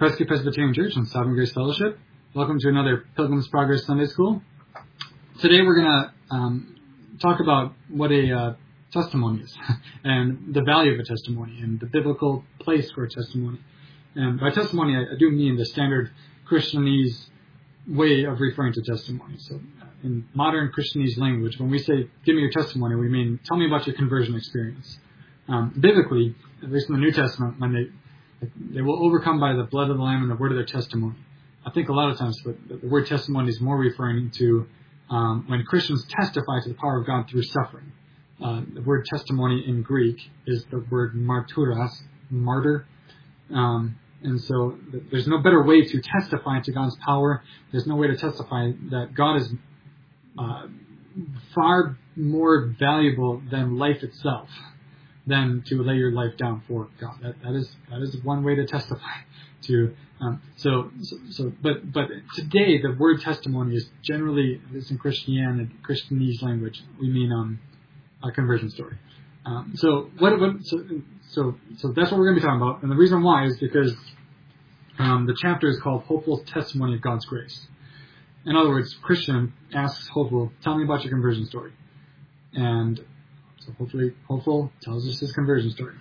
Prescott Presbyterian Church and Sovereign Grace Fellowship. Welcome to another Pilgrim's Progress Sunday School. Today we're going to talk about what a testimony is and the value of a testimony and the biblical place for a testimony. And by testimony, I do mean the standard Christianese way of referring to testimony. So in modern Christianese language, when we say, give me your testimony, we mean, tell me about your conversion experience. Biblically, at least in the New Testament, when they will overcome by the blood of the Lamb and the word of their testimony. I think a lot of times the word testimony is more referring to when Christians testify to the power of God through suffering. The word testimony in Greek is the word martyros, martyr. And so there's no better way to testify to God's power. There's no way to testify that God is far more valuable than life itself, than to lay your life down for God. That is one way to testify to. But today the word testimony is generally, at least in Christianese language, we mean a conversion story. So that's what we're going to be talking about, and the reason why is because the chapter is called Hopeful's Testimony of God's Grace. In other words, Christian asks Hopeful, tell me about your conversion story, and so hopefully, Hopeful tells us his conversion story.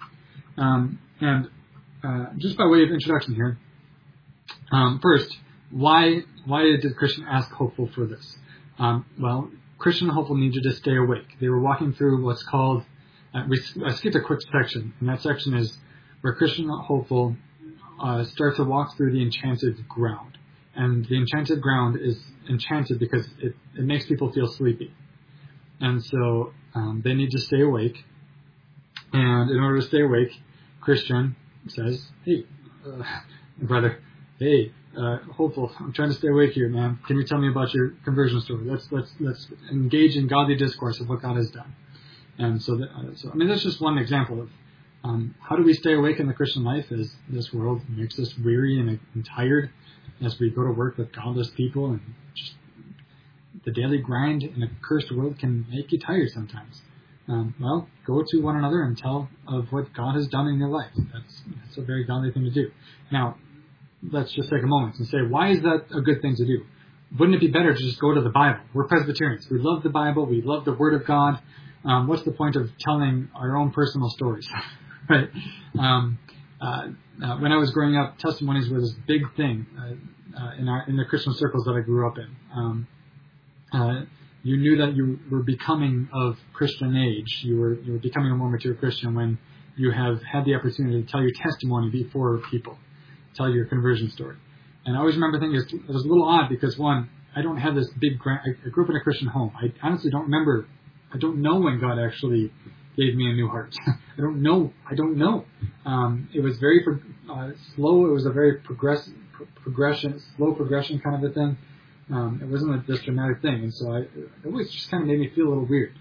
Just by way of introduction here, first, why did Christian ask Hopeful for this? Well, Christian and Hopeful needed to stay awake. They were walking through what's called, I skipped a quick section, and that section is where Christian and Hopeful start to walk through the enchanted ground. And the enchanted ground is enchanted because it makes people feel sleepy. And so they need to stay awake. And in order to stay awake, Christian says, hey, brother, hey, Hopeful, I'm trying to stay awake here, man. Can you tell me about your conversion story? Let's engage in godly discourse of what God has done. And so that's just one example of how do we stay awake in the Christian life as this world makes us weary and tired as we go to work with godless people, and just the daily grind in a cursed world can make you tired sometimes. Well, go to one another and tell of what God has done in your life. That's a very godly thing to do. Now, let's just take a moment and say, why is that a good thing to do? Wouldn't it be better to just go to the Bible? We're Presbyterians. We love the Bible. We love the Word of God. What's the point of telling our own personal stories? Right? When I was growing up, testimonies were this big thing in the Christian circles that I grew up in. You knew that you were becoming of Christian age. You were becoming a more mature Christian when you have had the opportunity to tell your testimony before people, tell your conversion story. And I always remember thinking it was a little odd because, one, I don't have this big I grew up in a Christian home. I honestly don't remember. I don't know when God actually gave me a new heart. I don't know. It was very slow. It was a very slow progression kind of a thing. It wasn't this dramatic thing, and so it always just kind of made me feel a little weird.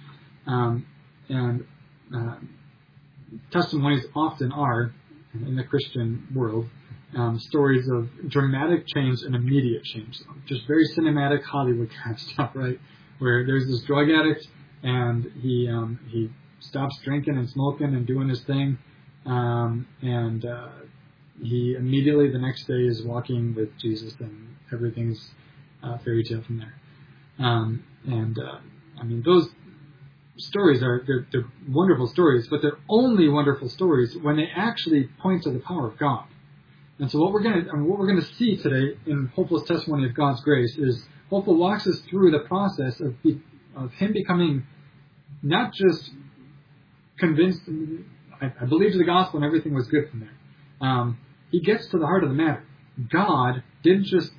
Testimonies often are, in the Christian world, stories of dramatic change and immediate change. Just very cinematic Hollywood kind of stuff, right? Where there's this drug addict, and he stops drinking and smoking and doing his thing, and he immediately the next day is walking with Jesus, and everything's fairy tale from there. Those stories they're wonderful stories, but they're only wonderful stories when they actually point to the power of God. And so what we're going to see today in Hopeful's Testimony of God's Grace is Hopeful walks us through the process of him becoming not just convinced, I believed the gospel and everything was good from there. He gets to the heart of the matter. God didn't just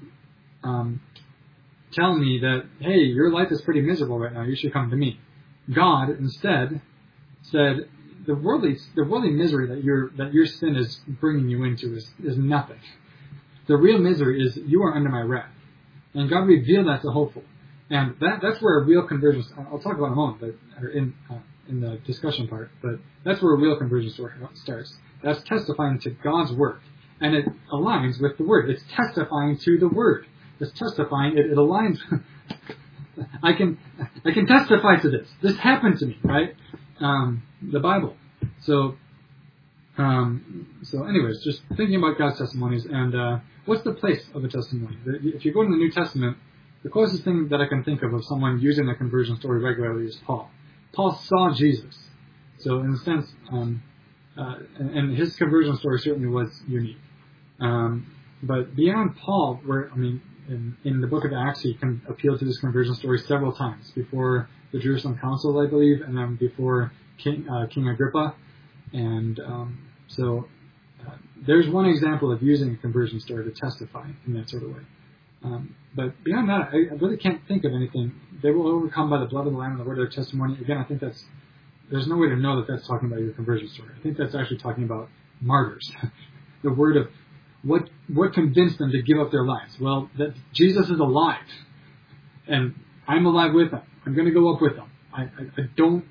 tell me that, hey, your life is pretty miserable right now, you should come to me. God instead said, the worldly misery that your sin is bringing you into is nothing. The real misery is you are under my wrath. And God revealed that to Hopeful. And that's where a real conversion, I'll talk about in a moment, or in the discussion part, but that's where a real conversion story starts. That's testifying to God's work. And it aligns with the Word. It's testifying to the Word. It's testifying, it aligns. I can testify to this. This happened to me, right? The Bible. So So anyways, just thinking about God's testimonies and what's the place of a testimony? If you go to the New Testament, the closest thing that I can think of someone using a conversion story regularly is Paul. Paul saw Jesus. So in a sense, and his conversion story certainly was unique. But beyond Paul, in the book of Acts, he can appeal to this conversion story several times, before the Jerusalem Council, I believe, and then before King Agrippa. And so there's one example of using a conversion story to testify in that sort of way. But beyond that, I really can't think of anything. They will overcome by the blood of the Lamb and the word of their testimony. Again, I think there's no way to know that that's talking about your conversion story. I think that's actually talking about martyrs. The word of what convinced them to give up their lives. Well, that Jesus is alive, and I'm alive with him. I'm going to go up with him. I don't.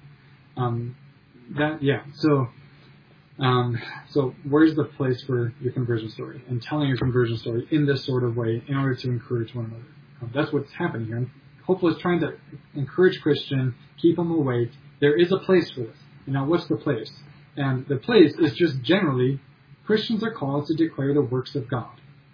So where's the place for your conversion story and telling your conversion story in this sort of way in order to encourage one another? That's what's happening here. And Hopeful is trying to encourage Christian, keep them awake. There is a place for this. And now what's the place? And the place is just generally Christians are called to declare the works of God.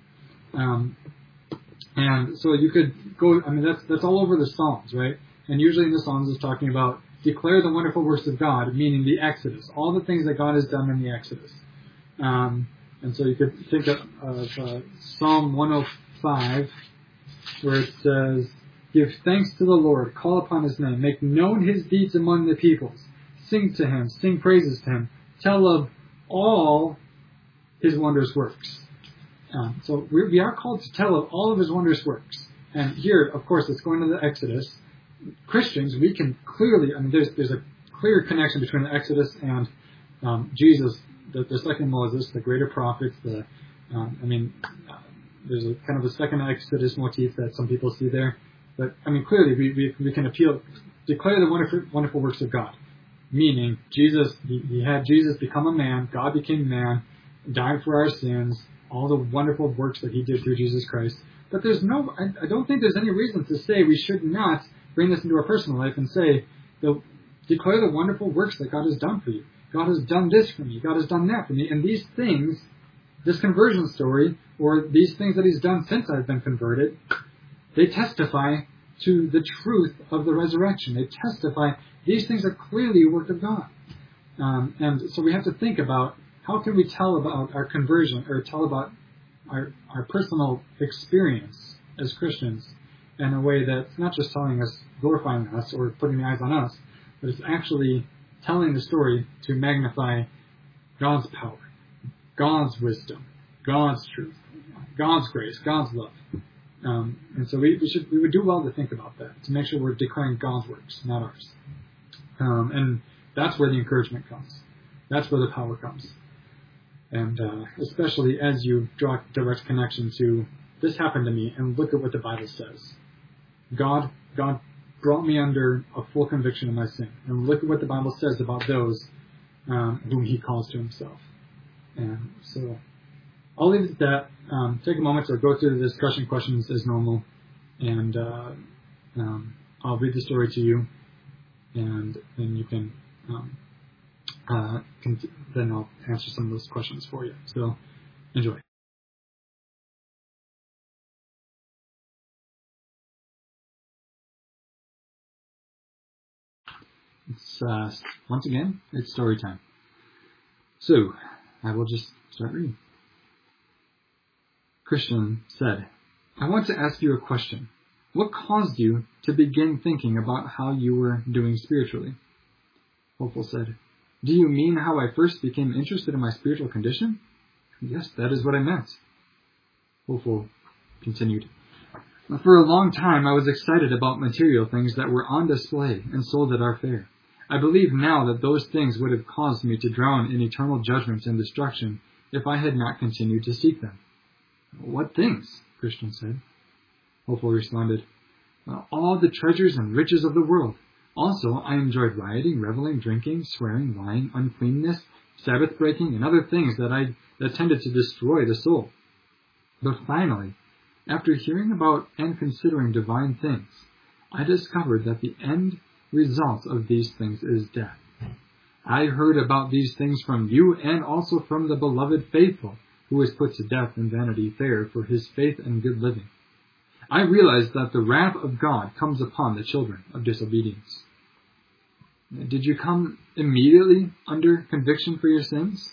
And so you could go, that's all over the Psalms, right? And usually in the Psalms it's talking about declare the wonderful works of God, meaning the Exodus, all the things that God has done in the Exodus. And so you could think of Psalm 105, where it says, give thanks to the Lord, call upon his name, make known his deeds among the peoples, sing to him, sing praises to him, tell of all his wondrous works. So we are called to tell of all of his wondrous works. And here, of course, it's going to the Exodus. Christians, we can clearly, there's a clear connection between the Exodus and Jesus, the second Moses, the greater prophets. There's a kind of a second Exodus motif that some people see there. But clearly we can declare the wonderful works of God, meaning Jesus. He had Jesus become a man. God became man, died for our sins. All the wonderful works that he did through Jesus Christ. But I don't think there's any reason to say we should not bring this into our personal life and say, declare the wonderful works that God has done for you. God has done this for me. God has done that for me. And these things, this conversion story, or these things that he's done since I've been converted, they testify to the truth of the resurrection. They testify, these things are clearly a work of God. And so we have to think about, how can we tell about our conversion, or tell about our personal experience as Christians in a way that's not just telling us, glorifying us, or putting the eyes on us, but it's actually telling the story to magnify God's power, God's wisdom, God's truth, God's grace, God's love. And so we would do well to think about that, to make sure we're declaring God's works, not ours. And that's where the encouragement comes. That's where the power comes. And especially as you draw direct connection to, this happened to me, and look at what the Bible says. God brought me under a full conviction of my sin. And look at what the Bible says about those whom he calls to himself. And so I'll leave it at that. Take a moment to go through the discussion questions as normal. And I'll read the story to you. And then you can... then I'll answer some of those questions for you. So, enjoy. Once again, it's story time. So, I will just start reading. Christian said, I want to ask you a question. What caused you to begin thinking about how you were doing spiritually? Hopeful said, do you mean how I first became interested in my spiritual condition? Yes, that is what I meant. Hopeful continued. For a long time I was excited about material things that were on display and sold at our fair. I believe now that those things would have caused me to drown in eternal judgment and destruction if I had not continued to seek them. What things? Christian said. Hopeful responded, all the treasures and riches of the world. Also, I enjoyed rioting, reveling, drinking, swearing, lying, uncleanness, Sabbath breaking, and other things that tended to destroy the soul. But finally, after hearing about and considering divine things, I discovered that the end result of these things is death. I heard about these things from you and also from the beloved faithful, who was put to death in Vanity Fair for his faith and good living. I realize that the wrath of God comes upon the children of disobedience. Did you come immediately under conviction for your sins?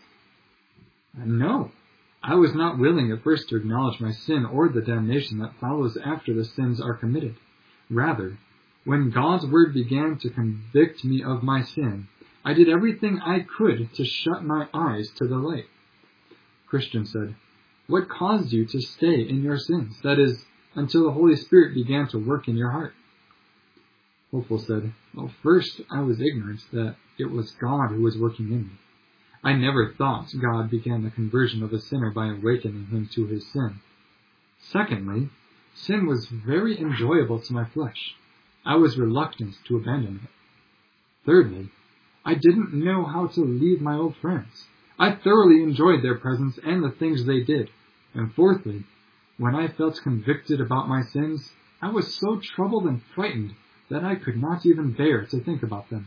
No. I was not willing at first to acknowledge my sin or the damnation that follows after the sins are committed. Rather, when God's word began to convict me of my sin, I did everything I could to shut my eyes to the light. Christian said, what caused you to stay in your sins? That is, until the Holy Spirit began to work in your heart. Hopeful said, well, first I was ignorant that it was God who was working in me. I never thought God began the conversion of a sinner by awakening him to his sin. Secondly, sin was very enjoyable to my flesh. I was reluctant to abandon it. Thirdly, I didn't know how to leave my old friends. I thoroughly enjoyed their presence and the things they did. And fourthly, when I felt convicted about my sins, I was so troubled and frightened that I could not even bear to think about them.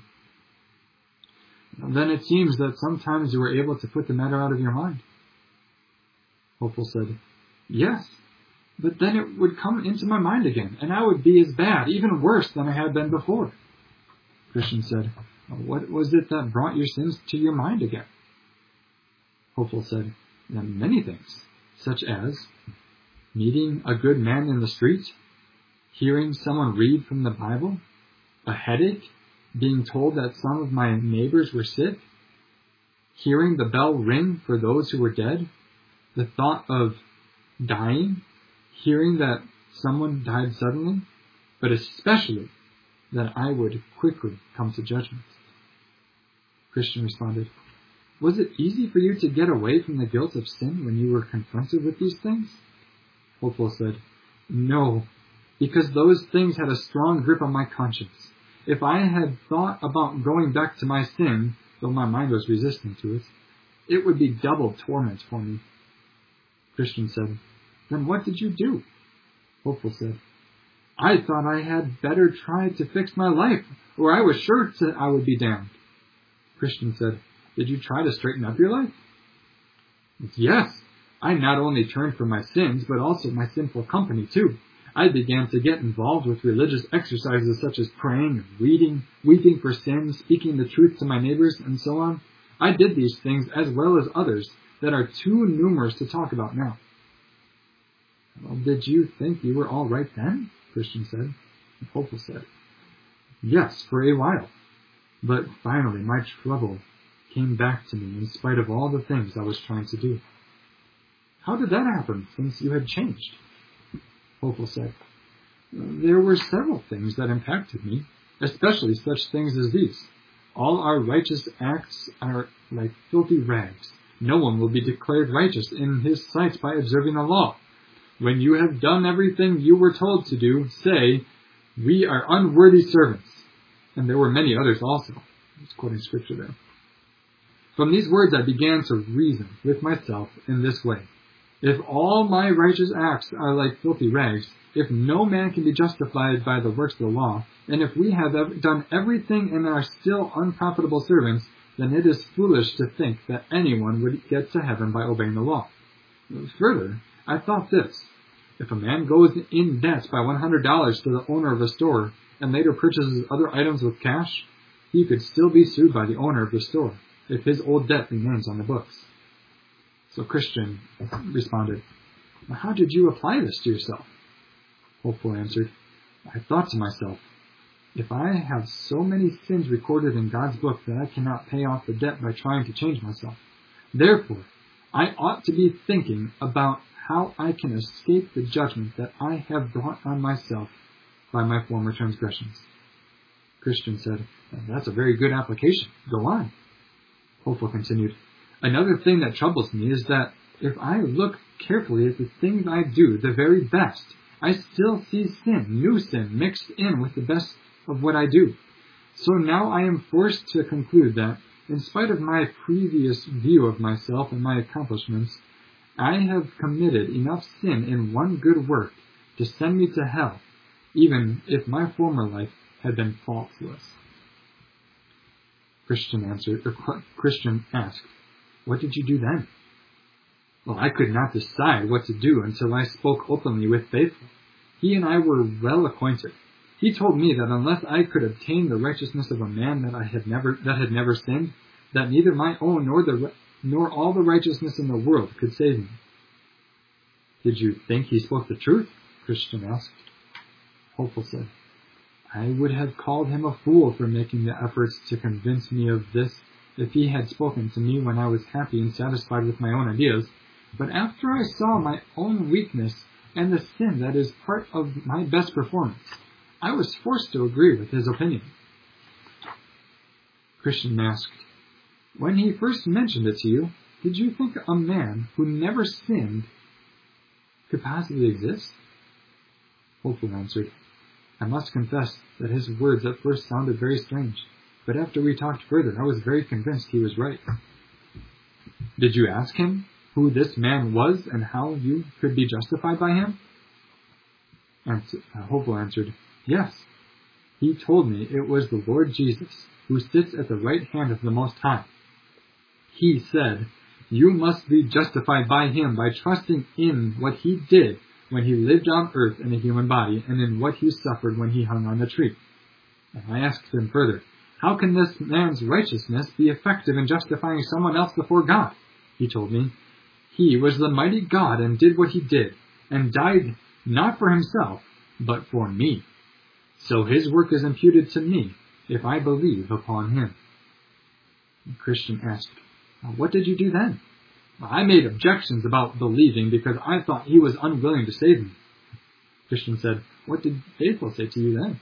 Then it seems that sometimes you were able to put the matter out of your mind. Hopeful said, yes, but then it would come into my mind again, and I would be as bad, even worse than I had been before. Christian said, what was it that brought your sins to your mind again? Hopeful said, many things, such as meeting a good man in the street, hearing someone read from the Bible, a headache, being told that some of my neighbors were sick, hearing the bell ring for those who were dead, the thought of dying, hearing that someone died suddenly, but especially that I would quickly come to judgment. Christian responded, was it easy for you to get away from the guilt of sin when you were confronted with these things? Hopeful said, no, because those things had a strong grip on my conscience. If I had thought about going back to my sin, though my mind was resistant to it, it would be double torment for me. Christian said, then what did you do? Hopeful said, I thought I had better try to fix my life, or I was sure I would be damned. Christian said, did you try to straighten up your life? Yes, I not only turned from my sins, but also my sinful company too. I began to get involved with religious exercises such as praying, reading, weeping for sin, speaking the truth to my neighbors, and so on. I did these things as well as others that are too numerous to talk about now. Well, did you think you were all right then? Christian said. Hopeful said, yes, for a while. But finally my trouble came back to me in spite of all the things I was trying to do. How did that happen since you had changed? Hopeful said, there were several things that impacted me, especially such things as these. All our righteous acts are like filthy rags. No one will be declared righteous in his sight by observing the law. When you have done everything you were told to do, say, we are unworthy servants. And there were many others also. He's quoting scripture there. From these words I began to reason with myself in this way. If all my righteous acts are like filthy rags, if no man can be justified by the works of the law, and if we have done everything and are still unprofitable servants, then it is foolish to think that anyone would get to heaven by obeying the law. Further, I thought this. If a man goes in debt by $100 to the owner of a store and later purchases other items with cash, he could still be sued by the owner of the store if his old debt remains on the books. So Christian responded, how did you apply this to yourself? Hopeful answered, I thought to myself, if I have so many sins recorded in God's book that I cannot pay off the debt by trying to change myself, therefore I ought to be thinking about how I can escape the judgment that I have brought on myself by my former transgressions. Christian said, that's a very good application. Go on. Hopeful continued, another thing that troubles me is that if I look carefully at the things I do the very best, I still see sin, new sin, mixed in with the best of what I do. So now I am forced to conclude that, in spite of my previous view of myself and my accomplishments, I have committed enough sin in one good work to send me to hell, even if my former life had been faultless. Christian asked, "What did you do then?" "Well, I could not decide what to do until I spoke openly with Faithful. He and I were well acquainted. He told me that unless I could obtain the righteousness of a man that had never sinned, that neither my own nor all the righteousness in the world could save me." "Did you think he spoke the truth?" Christian asked. Hopeful said, "I would have called him a fool for making the efforts to convince me of this if he had spoken to me when I was happy and satisfied with my own ideas. But after I saw my own weakness and the sin that is part of my best performance, I was forced to agree with his opinion." Christian asked, "When he first mentioned it to you, did you think a man who never sinned could possibly exist?" Hopeful answered, "I must confess that his words at first sounded very strange, but after we talked further, I was very convinced he was right." "Did you ask him who this man was and how you could be justified by him?" Hopeful answered, "Yes. He told me it was the Lord Jesus, who sits at the right hand of the Most High. He said, 'You must be justified by him by trusting in what he did when he lived on earth in a human body, and in what he suffered when he hung on the tree.' And I asked him further, 'How can this man's righteousness be effective in justifying someone else before God?' He told me, 'He was the mighty God and did what he did, and died not for himself, but for me. So his work is imputed to me if I believe upon him.'" The Christian asked, "What did you do then?" "I made objections about believing because I thought he was unwilling to save me." Christian said, "What did Faithful say to you then?"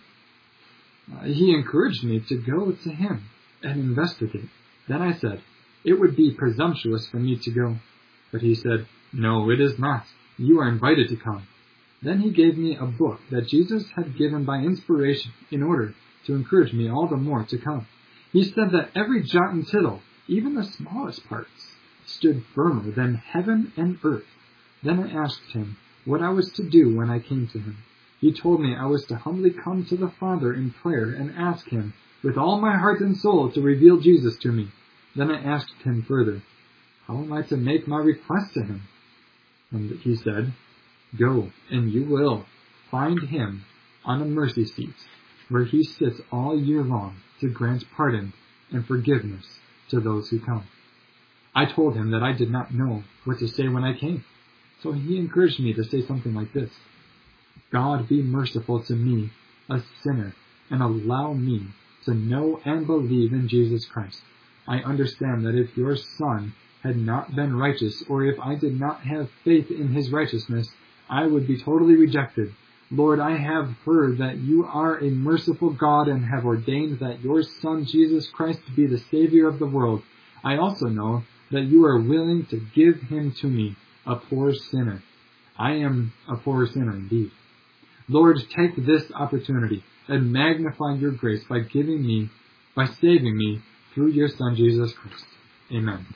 "He encouraged me to go to him and investigate. Then I said, 'It would be presumptuous for me to go.' But he said, 'No, it is not. You are invited to come.' Then he gave me a book that Jesus had given by inspiration in order to encourage me all the more to come. He said that every jot and tittle, even the smallest parts, stood firmer than heaven and earth. Then I asked him what I was to do when I came to him. He told me I was to humbly come to the Father in prayer and ask him with all my heart and soul to reveal Jesus to me. Then I asked him further, 'How am I to make my request to him?' And he said, 'Go, and you will find him on a mercy seat, where he sits all year long to grant pardon and forgiveness to those who come.' I told him that I did not know what to say when I came, so he encouraged me to say something like this: 'God be merciful to me, a sinner, and allow me to know and believe in Jesus Christ. I understand that if your Son had not been righteous, or if I did not have faith in his righteousness, I would be totally rejected. Lord, I have heard that you are a merciful God and have ordained that your Son, Jesus Christ, be the Savior of the world. I also know that you are willing to give him to me, a poor sinner. I am a poor sinner indeed. Lord, take this opportunity and magnify your grace by saving me through your Son, Jesus Christ. Amen."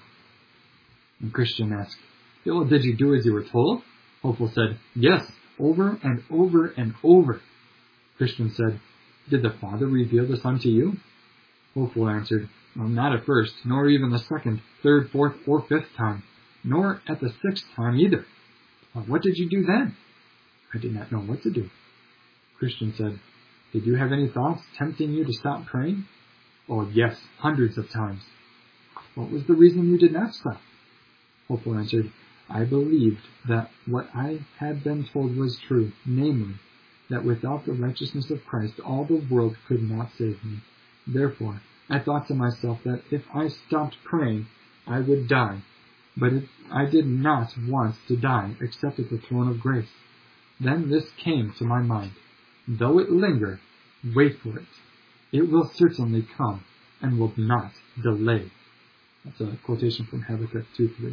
And Christian asked, "Well, did you do as you were told?" Hopeful said, "Yes, over and over and over." Christian said, "Did the Father reveal the Son to you?" Hopeful answered, "Well, not at first, nor even the second, third, fourth, or fifth time, nor at the sixth time either." "Well, what did you do then?" "I did not know what to do." Christian said, "Did you have any thoughts tempting you to stop praying?" "Oh, yes, hundreds of times." "What was the reason you did not stop?" Hopeful answered, "I believed that what I had been told was true, namely, that without the righteousness of Christ, all the world could not save me. Therefore, I thought to myself that if I stopped praying, I would die. But I did not want to die except at the throne of grace. Then this came to my mind: though it linger, wait for it. It will certainly come and will not delay." That's a quotation from Habakkuk 2:3.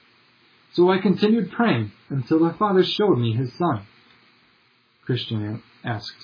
"So I continued praying until the Father showed me his Son." Christian asked,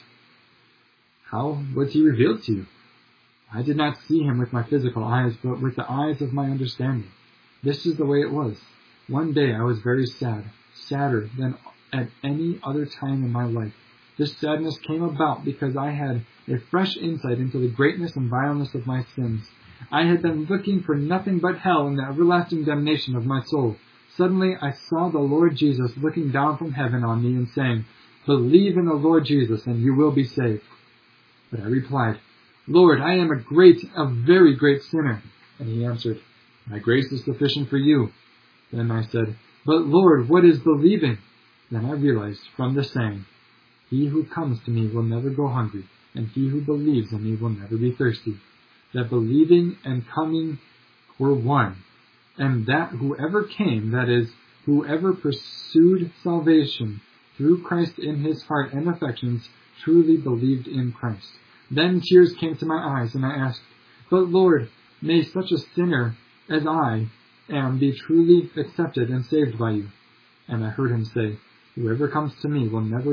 "How was he revealed to you?" "I did not see him with my physical eyes, but with the eyes of my understanding. This is the way it was. One day I was very sad, sadder than at any other time in my life. This sadness came about because I had a fresh insight into the greatness and vileness of my sins. I had been looking for nothing but hell and the everlasting damnation of my soul. Suddenly I saw the Lord Jesus looking down from heaven on me and saying, "Believe in the Lord Jesus, and you will be saved." But I replied, "Lord, I am a very great sinner." And he answered, "My grace is sufficient for you." Then I said, "But Lord, what is believing?" Then I realized from the saying, "He who comes to me will never go hungry, and he who believes in me will never be thirsty," that believing and coming were one, and that whoever came, that is, whoever pursued salvation through Christ in his heart and affections, truly believed in Christ. Then tears came to my eyes, and I asked, "But Lord, may such a sinner as I am be truly accepted and saved by you?" And I heard him say, "Whoever comes to me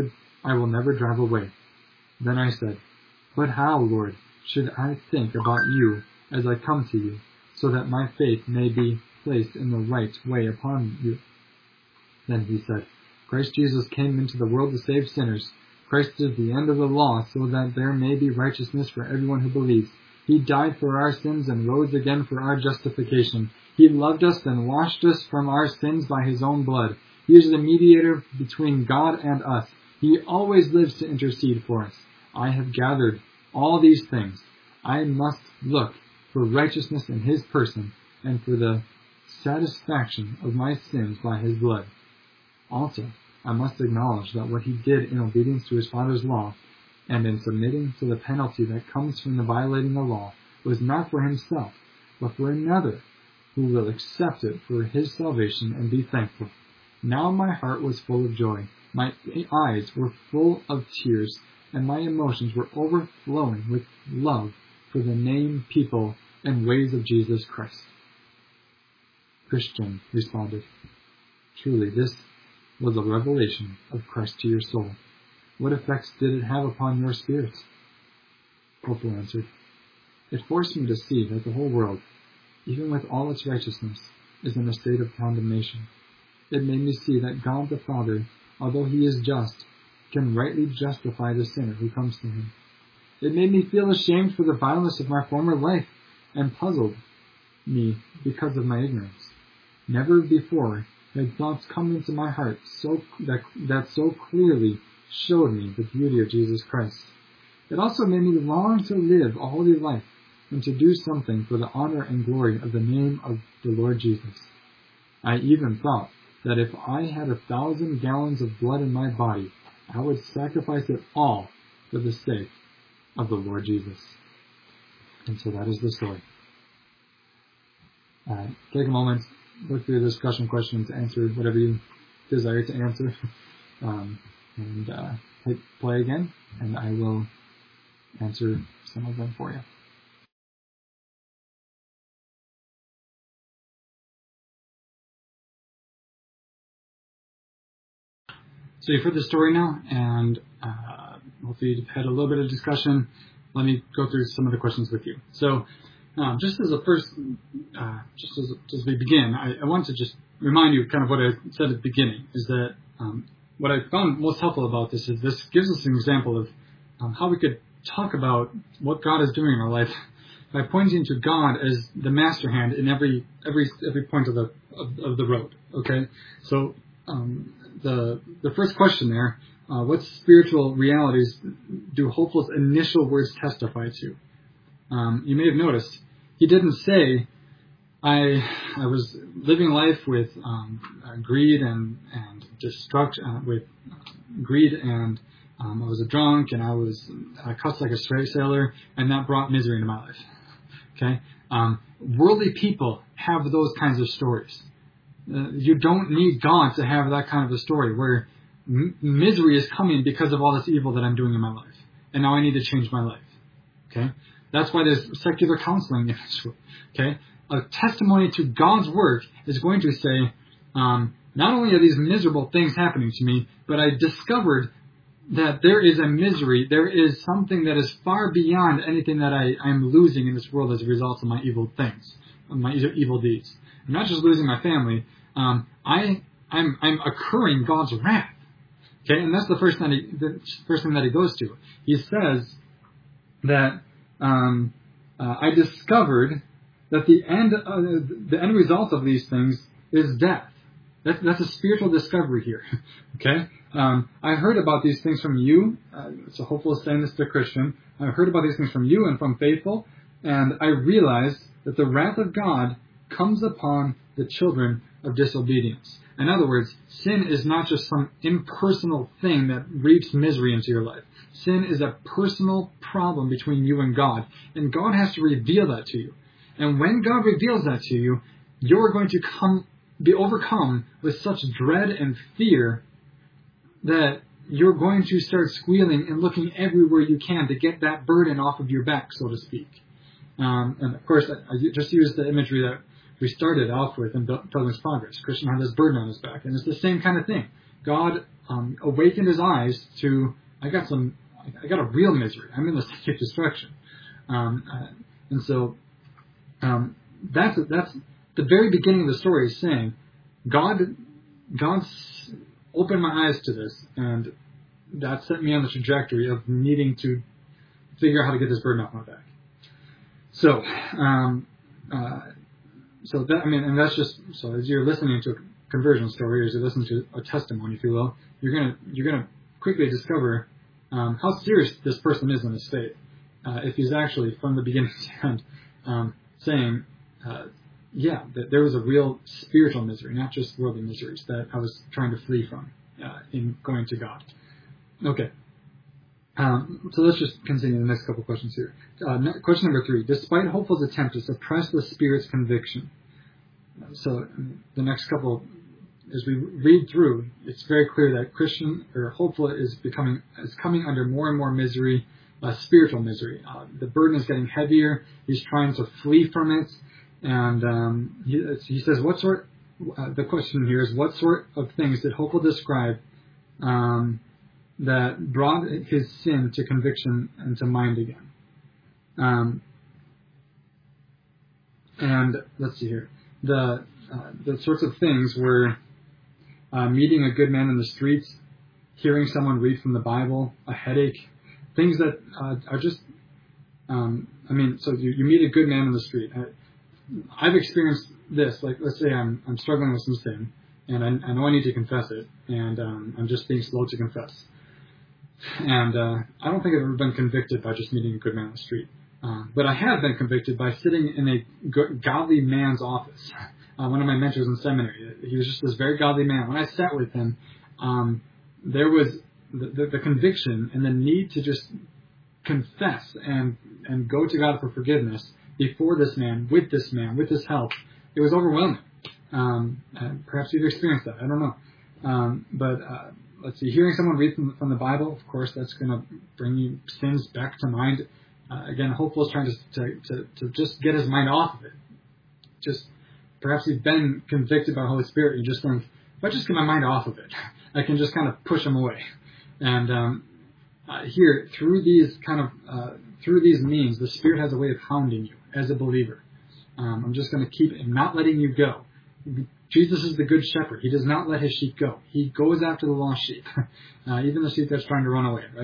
I will never drive away." Then I said, "But how, Lord, should I think about you as I come to you, so that my faith may be placed in the right way upon you?" Then he said, "Christ Jesus came into the world to save sinners. Christ is the end of the law, so that there may be righteousness for everyone who believes. He died for our sins and rose again for our justification. He loved us and washed us from our sins by his own blood. He is the mediator between God and us. He always lives to intercede for us. I have gathered all these things. I must look for righteousness in his person and for the satisfaction of my sins by his blood. Also, I must acknowledge that what he did in obedience to his Father's law and in submitting to the penalty that comes from the violating the law was not for himself, but for another who will accept it for his salvation and be thankful. Now my heart was full of joy, my eyes were full of tears, and my emotions were overflowing with love for the name, people, and ways of Jesus Christ. Christian responded, "Truly, this was a revelation of Christ to your soul. What effects did it have upon your spirits?" Hopeful answered, "It forced me to see that the whole world, even with all its righteousness, is in a state of condemnation. It made me see that God the Father, although he is just, can rightly justify the sinner who comes to him. It made me feel ashamed for the vileness of my former life, and puzzled me because of my ignorance. Never before had thoughts come into my heart that so clearly showed me the beauty of Jesus Christ. It also made me long to live a holy life and to do something for the honor and glory of the name of the Lord Jesus. I even thought that if I had 1,000 gallons of blood in my body, I would sacrifice it all for the sake of the Lord Jesus." And so that is the story. Take a moment, look through the discussion questions, answer whatever you desire to answer, and hit play again, and I will answer some of them for you. So you've heard the story now, and hopefully you've had a little bit of discussion. Let me go through some of the questions with you. So just as we begin, I want to just remind you kind of what I said at the beginning, is that what I found most helpful about this is this gives us an example of how we could talk about what God is doing in our life by pointing to God as the master hand in every point of the road. Okay, so the first question there, what spiritual realities do Hopeful's initial words testify to? You may have noticed he didn't say, I was living life with greed and destruction, with greed, and I was a drunk, and I cussed like a straight sailor, and that brought misery into my life. Okay, worldly people have those kinds of stories. You don't need God to have that kind of a story where misery is coming because of all this evil that I'm doing in my life, and now I need to change my life. Okay, that's why there's secular counseling in this world. Okay, a testimony to God's work is going to say, not only are these miserable things happening to me, but I discovered that there is a misery, there is something that is far beyond anything that I'm losing in this world as a result of my evil things, my evil deeds. I'm not just losing my family. I'm incurring God's wrath. Okay, and that's the first thing that he goes to. He says that I discovered that the end result of these things is death. That's a spiritual discovery here. Okay? I heard about these things from you, so Hopeful is saying this to Christian. I heard about these things from you and from Faithful, and I realized that the wrath of God comes upon the children of disobedience. In other words, sin is not just some impersonal thing that reaps misery into your life. Sin is a personal problem between you and God, and God has to reveal that to you. And when God reveals that to you, you're going to be overcome with such dread and fear that you're going to start squealing and looking everywhere you can to get that burden off of your back, so to speak. And of course, I just used the imagery that we started off with in Pilgrim's Progress. Christian had this burden on his back, and it's the same kind of thing. God awakened his eyes to, I got a real misery. I'm in the state of destruction. And so that's the very beginning of the story is saying, God opened my eyes to this, and that set me on the trajectory of needing to figure out how to get this burden off my back. So, and that's just, so as you're listening to a conversion story, or as you listen to a testimony, if you will, you're gonna quickly discover how serious this person is in his state. If he's actually from the beginning to end saying, that there was a real spiritual misery, not just worldly miseries, that I was trying to flee from in going to God. Okay. So let's just continue the next couple questions here. Question number 3. Despite Hopeful's attempt to suppress the Spirit's conviction. So the next couple, as we read through, it's very clear that Christian or Hopeful is coming under more and more misery, spiritual misery. The burden is getting heavier. He's trying to flee from it. And he says, the question here is, what sort of things did Hopeful describe that brought his sin to conviction and to mind again? And let's see here. The sorts of things were meeting a good man in the streets, hearing someone read from the Bible, a headache, things that are just, so you meet a good man in the street. I've experienced this. Like, let's say I'm struggling with some sin, and I know I need to confess it, and I'm just being slow to confess. And I don't think I've ever been convicted by just meeting a good man on the street. But I have been convicted by sitting in a godly man's office. One of my mentors in seminary, he was just this very godly man. When I sat with him, there was the conviction and the need to just confess and go to God for forgiveness before this man, with his help. It was overwhelming. Perhaps you've experienced that. I don't know. Let's see. Hearing someone read from the Bible, of course, that's going to bring you sins back to mind. Again, Hopeful is trying to just get his mind off of it. Just perhaps you've been convicted by the Holy Spirit. You just think, if I just get my mind off of it, I can just kind of push him away. And here, through these means, the Spirit has a way of hounding you as a believer. I'm just going to keep not letting you go. Jesus is the good shepherd. He does not let his sheep go. He goes after the lost sheep, even the sheep that's trying to run away,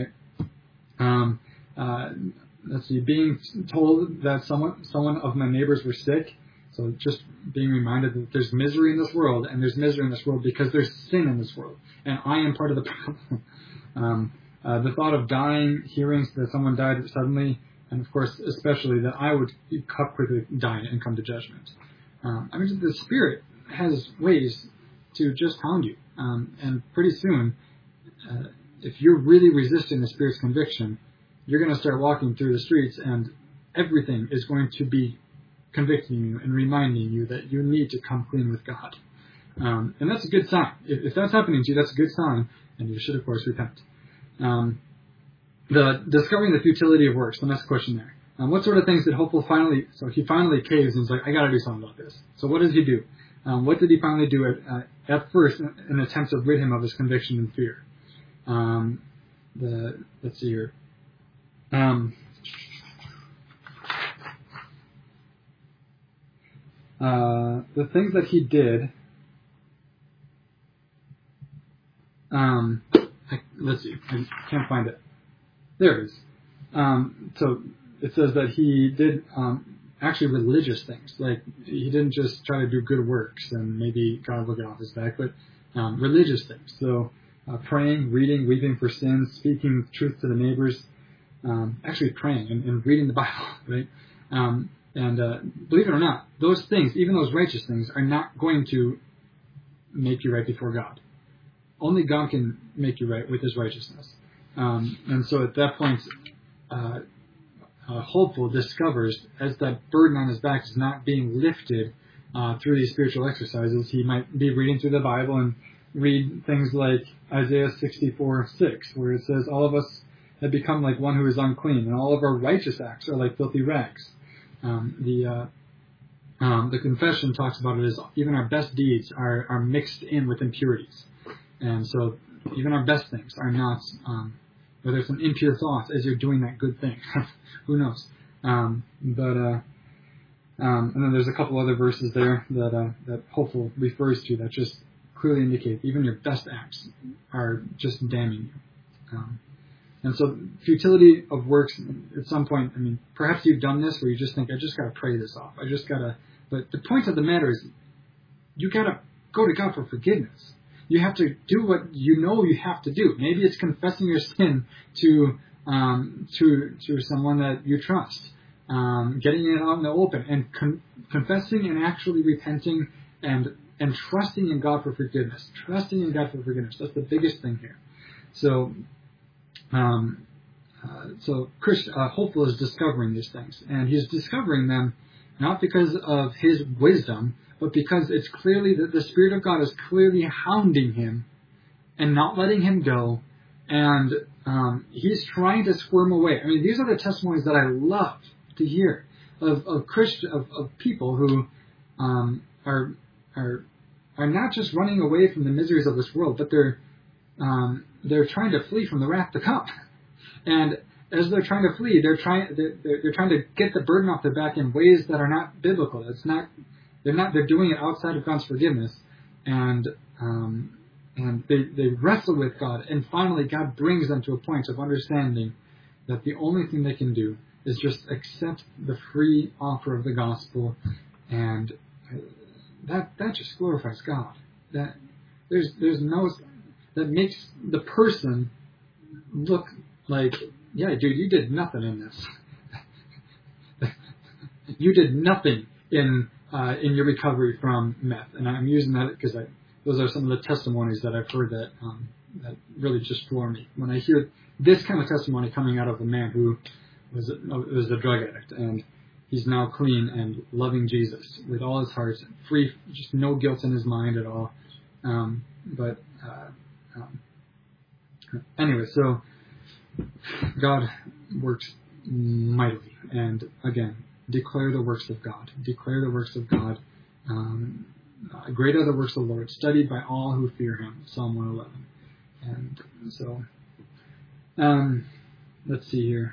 right? Let's see, being told that someone of my neighbors were sick. So just being reminded that there's misery in this world, and there's misery in this world because there's sin in this world, and I am part of the problem. The thought of dying, hearing that someone died suddenly, and of course, especially that I would quickly die and come to judgment. The Spirit has ways to just hound you. And pretty soon, if you're really resisting the Spirit's conviction, you're going to start walking through the streets, and everything is going to be convicting you and reminding you that you need to come clean with God. And that's a good sign. If that's happening to you, that's a good sign, and you should, of course, repent. The discovering the futility of works, the next question there. What sort of things did Hopeful finally... So he finally caves and he's like, I got to do something about this. So what does he do? What did he finally do at first in an attempt to rid him of his conviction and fear? Let's see here. The things that he did... let's see. I can't find it. There it is. So it says that he did actually religious things. Like, he didn't just try to do good works and maybe God will get off his back, but religious things. So praying, reading, weeping for sins, speaking truth to the neighbors, actually praying and reading the Bible, right? Believe it or not, those things, even those righteous things, are not going to make you right before God. Only God can make you right with his righteousness. And so at that point, hopeful discovers, as that burden on his back is not being lifted through these spiritual exercises, he might be reading through the Bible and read things like Isaiah 64:6, where it says, all of us have become like one who is unclean, and all of our righteous acts are like filthy rags. The confession talks about it as even our best deeds are mixed in with impurities. And so even our best things are not, whether it's an impure thought as you're doing that good thing. Who knows? And then there's a couple other verses there that hopeful refers to that just clearly indicate even your best acts are just damning you. And so futility of works, at some point, I mean, perhaps you've done this where you just think, I just got to pray this off. But the point of the matter is, you got to go to God for forgiveness. You have to do what you know you have to do. Maybe it's confessing your sin to someone that you trust, getting it out in the open, and confessing and actually repenting and trusting in God for forgiveness. Trusting in God for forgiveness. That's the biggest thing here. So Hopeful is discovering these things, and he's discovering them not because of his wisdom, but because it's clearly that the Spirit of God is clearly hounding him and not letting him go, and he's trying to squirm away. I mean, these are the testimonies that I love to hear of people who are not just running away from the miseries of this world, but they're trying to flee from the wrath to come. And as they're trying to flee, they're trying to get the burden off their back in ways that are not biblical. They're doing it outside of God's forgiveness, and they wrestle with God, and finally God brings them to a point of understanding that the only thing they can do is just accept the free offer of the gospel, and that just glorifies God. That that makes the person look like, yeah, dude, you did nothing in this. You did nothing in your recovery from meth. And I'm using that because those are some of the testimonies that I've heard that really just floor me. When I hear this kind of testimony coming out of a man who was a drug addict, and he's now clean and loving Jesus with all his heart, free, just no guilt in his mind at all. Anyway, so God works mightily, and again, declare the works of God. Declare the works of God. Great are the works of the Lord, studied by all who fear Him. Psalm 111. And so, let's see here.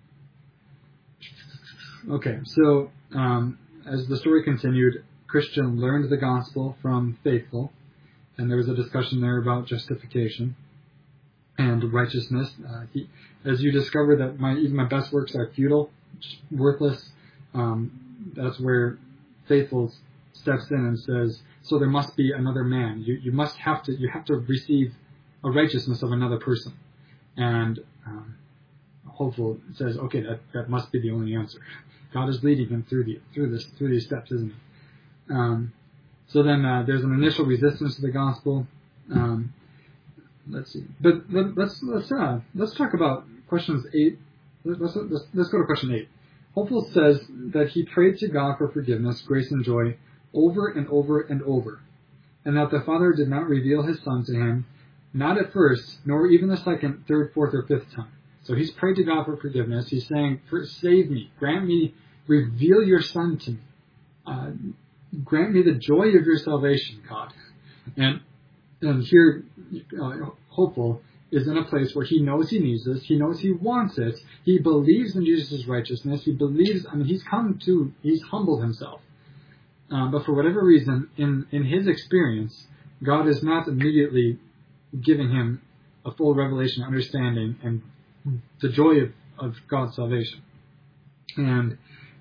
Okay, so as the story continued, Christian learned the gospel from Faithful, and there was a discussion there about justification and righteousness. As you discover that even my best works are futile, just worthless, that's where Faithful steps in and says, so there must be another man. You have to receive a righteousness of another person. And Hopeful says, okay, that must be the only answer. God is leading him through these steps, isn't he? So then there's an initial resistance to the gospel. Let's see, but let's talk about questions 8. Let's go to question 8. Hopeful says that he prayed to God for forgiveness, grace, and joy over and over and over, and that the Father did not reveal His Son to him, not at first, nor even the second, third, fourth, or fifth time. So he's prayed to God for forgiveness. He's saying, save me, grant me, reveal your Son to me, grant me the joy of your salvation, God. And here, Hopeful is in a place where he knows he needs this. He knows he wants it. He believes in Jesus' righteousness. He believes, he's humbled himself. But for whatever reason, in his experience, God is not immediately giving him a full revelation, understanding, and the joy of God's salvation. And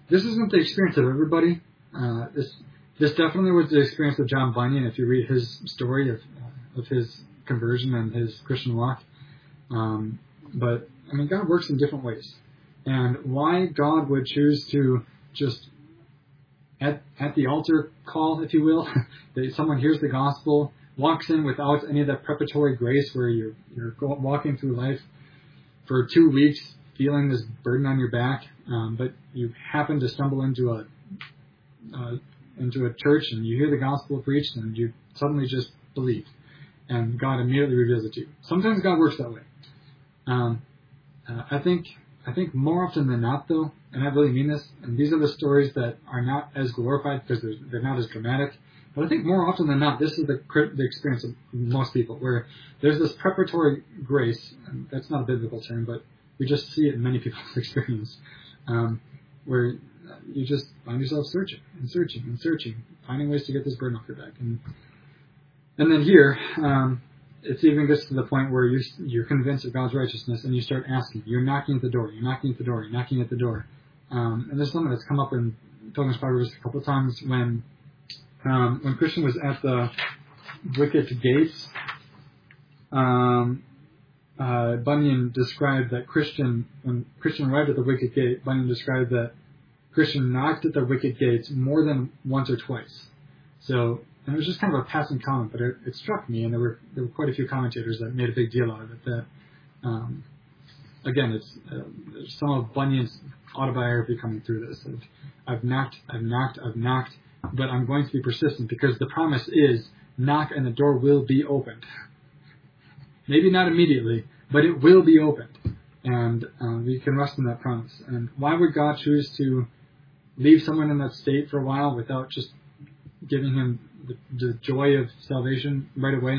this isn't the experience of everybody. This definitely was the experience of John Bunyan. If you read his story of his conversion and his Christian walk, but I mean, God works in different ways, and why God would choose to just at the altar call, if you will, that someone hears the gospel, walks in without any of that preparatory grace, where you're walking through life for 2 weeks feeling this burden on your back, but you happen to stumble into a church and you hear the gospel preached and you suddenly just believe, and God immediately reveals it to you. Sometimes God works that way. I think more often than not, though, and I really mean this, and these are the stories that are not as glorified because they're not as dramatic, but I think more often than not, this is the experience of most people, where there's this preparatory grace, and that's not a biblical term, but we just see it in many people's experience, where you just find yourself searching and searching and searching, finding ways to get this burden off your back. And then here, it even gets to the point where you're convinced of God's righteousness, and you start asking. You're knocking at the door. You're knocking at the door. You're knocking at the door. And there's something that's come up in Pilgrim's Progress a couple of times when Christian was at the wicket gates. Bunyan described that when Christian arrived at the wicket gate, Bunyan described that Christian knocked at the wicket gates more than once or twice. So, and it was just kind of a passing comment, but it struck me, and there were quite a few commentators that made a big deal out of it. That again, it's some of Bunyan's autobiography coming through this. I've knocked, but I'm going to be persistent, because the promise is knock and the door will be opened. Maybe not immediately, but it will be opened, and we can rest in that promise. And why would God choose to leave someone in that state for a while without just giving him the joy of salvation right away?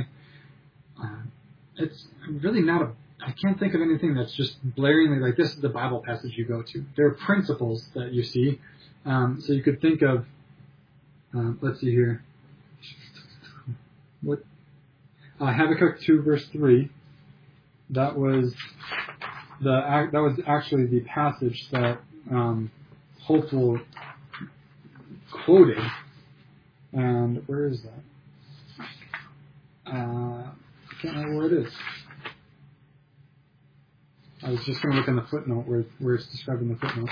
It's really not I can't think of anything that's just blaringly like, this is the Bible passage you go to. There are principles that you see. So you could think of, let's see here. What? Habakkuk 2 verse 3. That was actually the passage that Hopeful quoted. And where is that? I can't remember where it is. I was just going to look in the footnote where it's described in the footnote.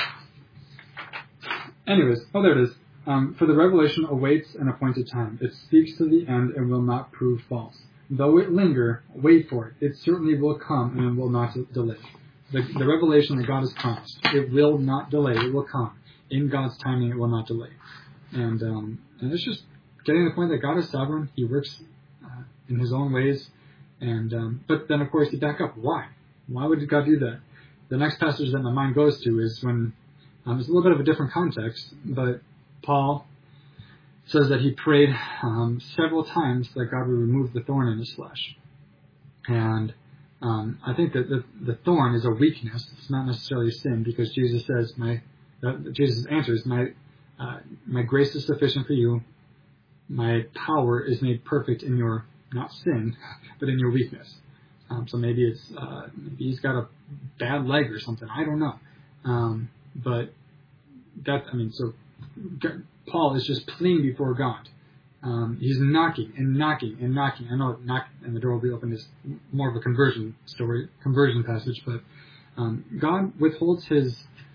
Anyways, there it is. For the revelation awaits an appointed time. It speaks to the end and will not prove false. Though it linger, wait for it. It certainly will come and it will not delay. The revelation that God has promised, it will not delay. It will come. In God's timing, it will not delay. And it's just getting to the point that God is sovereign. He works in His own ways. And but then, of course, you back up. Why? Why would God do that? The next passage that my mind goes to is when it's a little bit of a different context, but Paul says that he prayed several times that God would remove the thorn in his flesh. And I think that the thorn is a weakness. It's not necessarily a sin, because Jesus says, Jesus answers, my grace is sufficient for you. My power is made perfect in your, not sin, but in your weakness. So maybe maybe he's got a bad leg or something. I don't know. But so Paul is just pleading before God. He's knocking and knocking and knocking. I know knock and the door will be open is more of a conversion passage, but God withholds his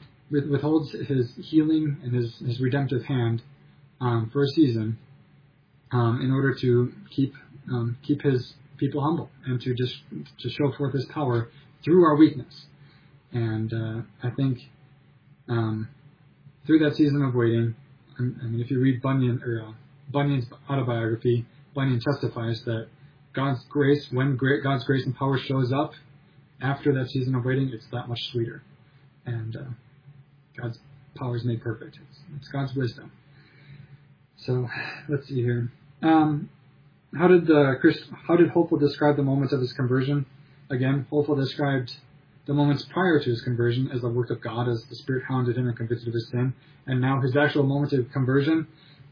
healing and his redemptive hand for a season in order to keep his people humble and to show forth his power through our weakness. And I think through that season of waiting, if you read Bunyan's autobiography, Bunyan testifies that God's grace, when God's grace and power shows up after that season of waiting, it's that much sweeter. And God's power is made perfect. It's God's wisdom. So let's see here. How did Hopeful describe the moments of his conversion? Again, Hopeful described the moments prior to his conversion as the work of God, as the Spirit hounded him and convicted of his sin. And now his actual moment of conversion,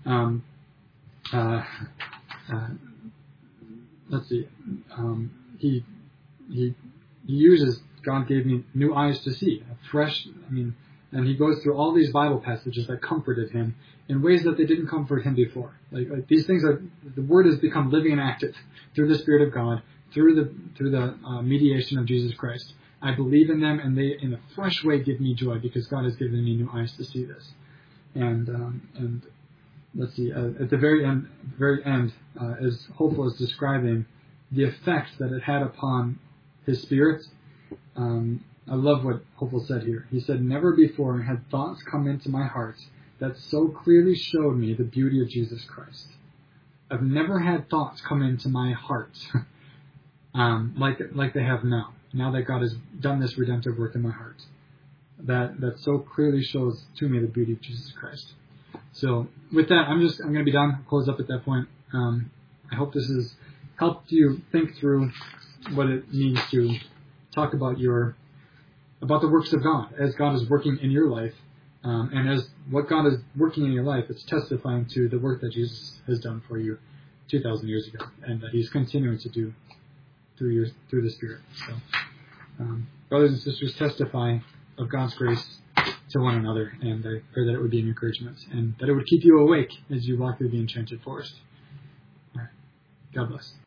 let's see, he uses, God gave me new eyes to see, a fresh, And he goes through all these Bible passages that comforted him in ways that they didn't comfort him before. Like these things the Word has become living and active through the Spirit of God, through the mediation of Jesus Christ. I believe in them, and they, in a fresh way, give me joy because God has given me new eyes to see this. And let's see, at the very end, as Hopeful is describing the effect that it had upon his spirit, I love what Hopeful said here. He said, "Never before had thoughts come into my heart that so clearly showed me the beauty of Jesus Christ." I've never had thoughts come into my heart like they have now. Now that God has done this redemptive work in my heart, that so clearly shows to me the beauty of Jesus Christ. So with that, I'm going to be done. I'll close up at that point. I hope this has helped you think through what it means to talk about the works of God as God is working in your life, and as what God is working in your life, it's testifying to the work that Jesus has done for you 2,000 years ago, and that He's continuing to do through the Spirit. So, brothers and sisters, testify of God's grace to one another, and I pray that it would be an encouragement, and that it would keep you awake as you walk through the enchanted forest. All right. God bless.